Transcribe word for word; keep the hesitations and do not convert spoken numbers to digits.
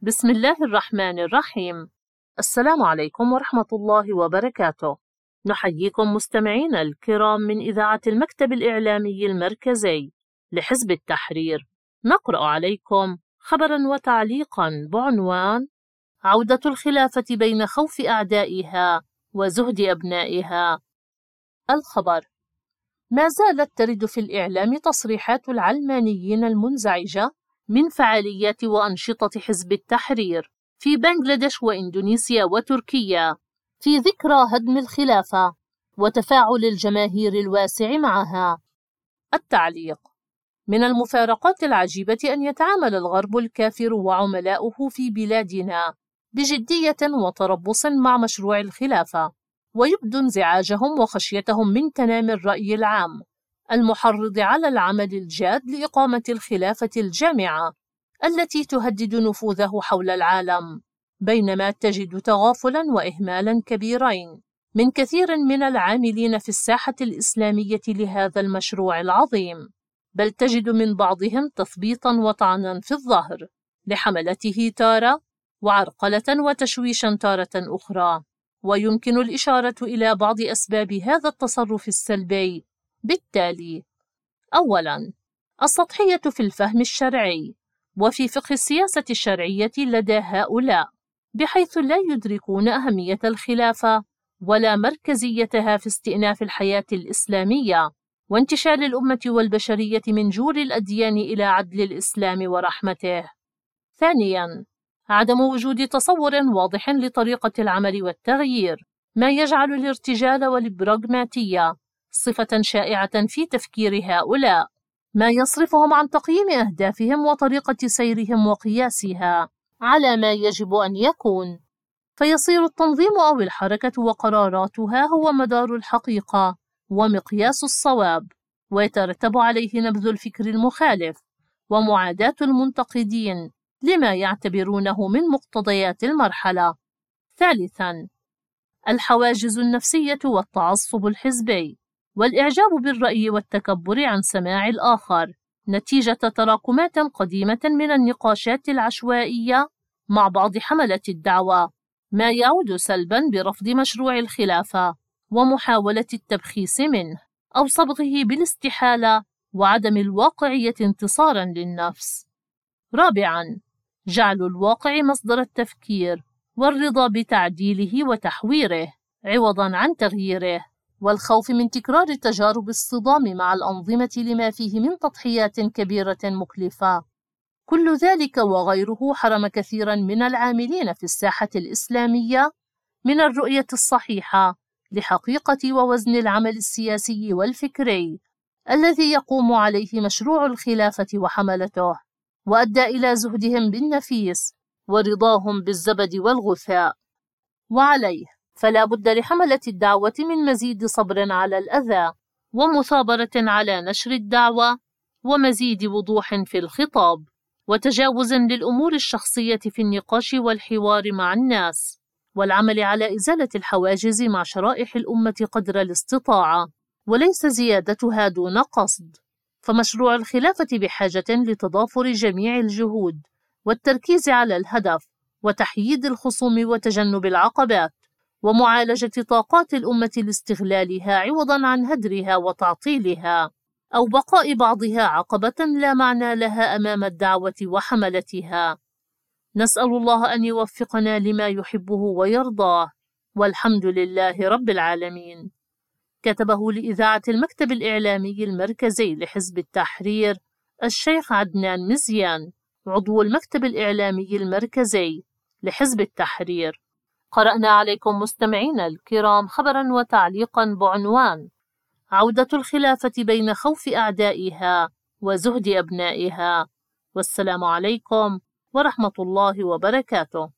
بسم الله الرحمن الرحيم. السلام عليكم ورحمة الله وبركاته. نحييكم مستمعينا الكرام من إذاعة المكتب الإعلامي المركزي لحزب التحرير. نقرأ عليكم خبرا وتعليقا بعنوان: عودة الخلافة بين خوف أعدائها وزهد أبنائها. الخبر: ما زالت ترد في الإعلام تصريحات العلمانيين المنزعجة من فعاليات وأنشطة حزب التحرير في بنغلاديش وإندونيسيا وتركيا في ذكرى هدم الخلافة وتفاعل الجماهير الواسع معها. التعليق: من المفارقات العجيبة أن يتعامل الغرب الكافر وعملاؤه في بلادنا بجدية وتربص مع مشروع الخلافة، ويبدو انزعاجهم وخشيتهم من تنامي الرأي العام المحرض على العمل الجاد لإقامة الخلافة الجامعة التي تهدد نفوذه حول العالم، بينما تجد تغافلا وإهمالا كبيرين من كثير من العاملين في الساحة الإسلامية لهذا المشروع العظيم، بل تجد من بعضهم تثبيطا وطعنا في الظهر لحملته تارة، وعرقلة وتشويشا تارة أخرى. ويمكن الإشارة إلى بعض أسباب هذا التصرف السلبي بالتالي: أولاً، السطحية في الفهم الشرعي وفي فقه السياسة الشرعية لدى هؤلاء، بحيث لا يدركون أهمية الخلافة ولا مركزيتها في استئناف الحياة الإسلامية وانتشال الأمة والبشرية من جور الأديان إلى عدل الإسلام ورحمته. ثانياً، عدم وجود تصور واضح لطريقة العمل والتغيير، ما يجعل الارتجال والبراغماتية صفة شائعة في تفكير هؤلاء، ما يصرفهم عن تقييم أهدافهم وطريقة سيرهم وقياسها على ما يجب أن يكون، فيصير التنظيم أو الحركة وقراراتها هو مدار الحقيقة ومقياس الصواب، ويترتب عليه نبذ الفكر المخالف ومعاداة المنتقدين لما يعتبرونه من مقتضيات المرحلة. ثالثاً، الحواجز النفسية والتعصب الحزبي والإعجاب بالرأي والتكبر عن سماع الآخر نتيجة تراكمات قديمة من النقاشات العشوائية مع بعض حملة الدعوة، ما يعود سلباً برفض مشروع الخلافة ومحاولة التبخيس منه أو صبغه بالاستحالة وعدم الواقعية انتصاراً للنفس. رابعاً، جعل الواقع مصدر التفكير والرضا بتعديله وتحويره عوضاً عن تغييره، والخوف من تكرار تجارب الصدام مع الأنظمة لما فيه من تضحيات كبيرة مكلفة. كل ذلك وغيره حرم كثيراً من العاملين في الساحة الإسلامية من الرؤية الصحيحة لحقيقة ووزن العمل السياسي والفكري الذي يقوم عليه مشروع الخلافة وحملته، وأدى إلى زهدهم بالنفيس ورضاهم بالزبد والغثاء. وعليه فلا بد لحملة الدعوة من مزيد صبر على الأذى ومثابرة على نشر الدعوة ومزيد وضوح في الخطاب وتجاوز للأمور الشخصية في النقاش والحوار مع الناس، والعمل على إزالة الحواجز مع شرائح الأمة قدر الاستطاعة وليس زيادتها دون قصد. فمشروع الخلافة بحاجة لتضافر جميع الجهود والتركيز على الهدف وتحييد الخصوم وتجنب العقبات ومعالجة طاقات الأمة لاستغلالها عوضاً عن هدرها وتعطيلها أو بقاء بعضها عقبة لا معنى لها أمام الدعوة وحملتها. نسأل الله أن يوفقنا لما يحبه ويرضاه، والحمد لله رب العالمين. كتبه لإذاعة المكتب الإعلامي المركزي لحزب التحرير الشيخ عدنان مزيان، عضو المكتب الإعلامي المركزي لحزب التحرير. قرأنا عليكم مستمعينا الكرام خبرا وتعليقا بعنوان: عودة الخلافة بين خوف أعدائها وزهد أبنائها. والسلام عليكم ورحمة الله وبركاته.